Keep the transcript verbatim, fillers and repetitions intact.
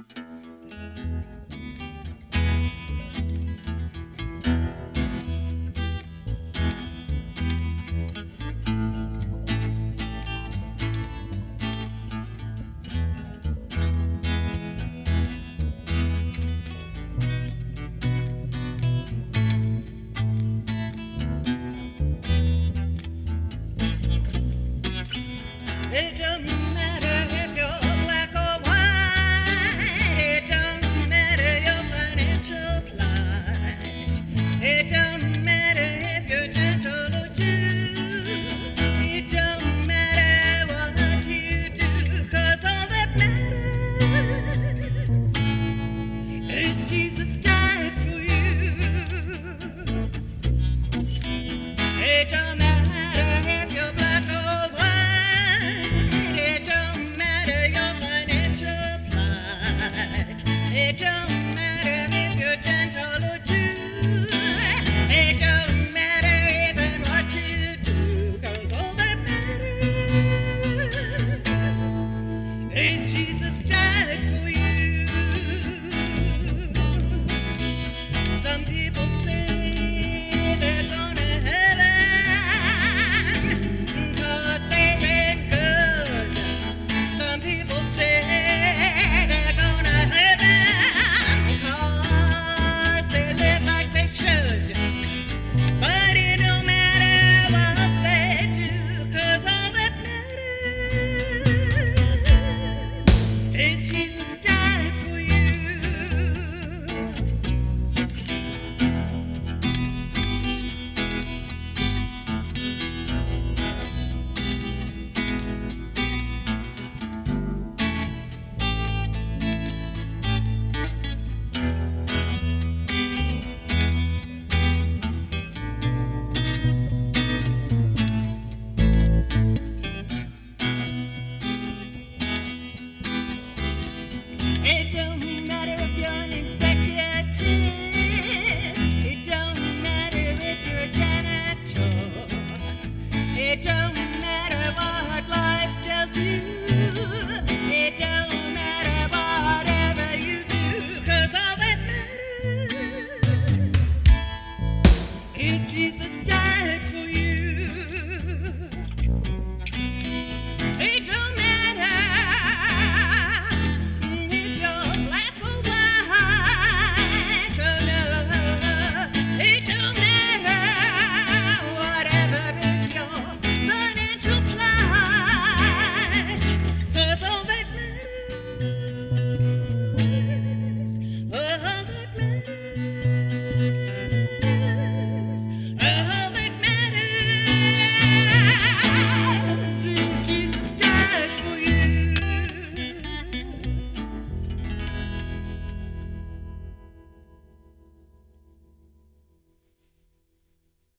It doesn't matter if you're black or white. It doesn't matter your financial plight. It doesn't matter if you're gentle or Jew. It don't matter what you do, 'cause all that matters is Jesus died for you. It don't matter if you're black or white. It don't matter if you're gentle or Jew. It don't matter even what you do, 'cause all that matters is Jesus died for you. Some people say they're going to heaven 'cause they've been good. Some people say it don't